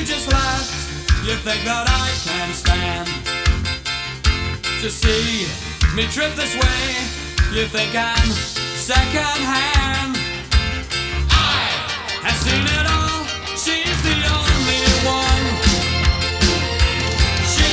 you just left. You think that I can stand to see me trip this way. You think I'm second hand.